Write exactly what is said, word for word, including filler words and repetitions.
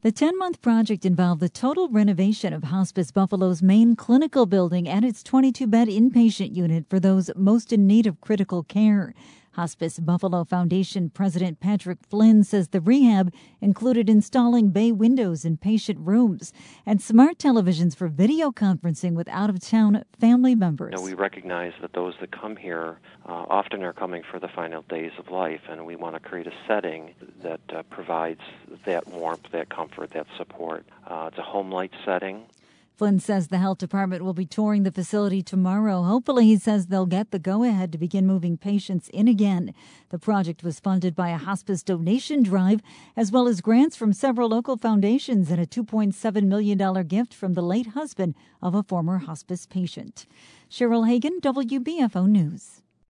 The ten-month project involved the total renovation of Hospice Buffalo's main clinical building and its twenty-two bed inpatient unit for those most in need of critical care. Hospice Buffalo Foundation President Patrick Flynn says the rehab included installing bay windows in patient rooms and smart televisions for video conferencing with out-of-town family members. You know, we recognize that those that come here uh, often are coming for the final days of life, and we want to create a setting that uh, provides that warmth, that comfort, that support. Uh, it's a home light setting. Flynn says the health department will be touring the facility tomorrow. Hopefully, he says they'll get the go-ahead to begin moving patients in again. The project was funded by a hospice donation drive, as well as grants from several local foundations and a two point seven million dollars gift from the late husband of a former hospice patient. Cheryl Hagan, W B F O News.